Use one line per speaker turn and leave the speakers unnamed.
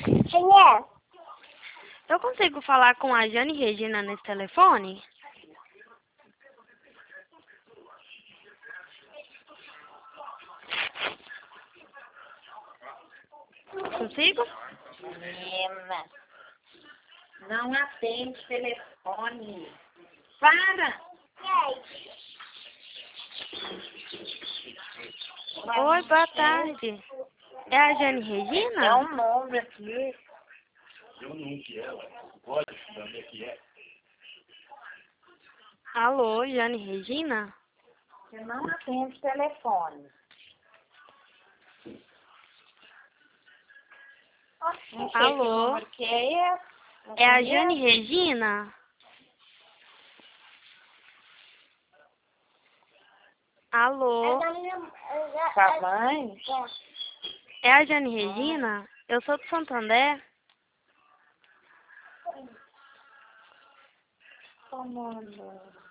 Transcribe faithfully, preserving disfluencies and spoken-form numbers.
Quem é?
Eu consigo falar com a Jane Regina nesse telefone? Consigo?
Menina, não atende telefone. Para!
Oi, boa tarde. É a Jane
É
Regina?
um número aqui.
Eu não que ela, pode saber que é.
Alô, Jane Regina?
Você não atende telefone. Não sei
Alô?
que número que é esse. Não
É a
conheço.
Jane Regina? Alô?
Sua mãe?
É a Jane Regina? Eu sou do Santander.
Comando.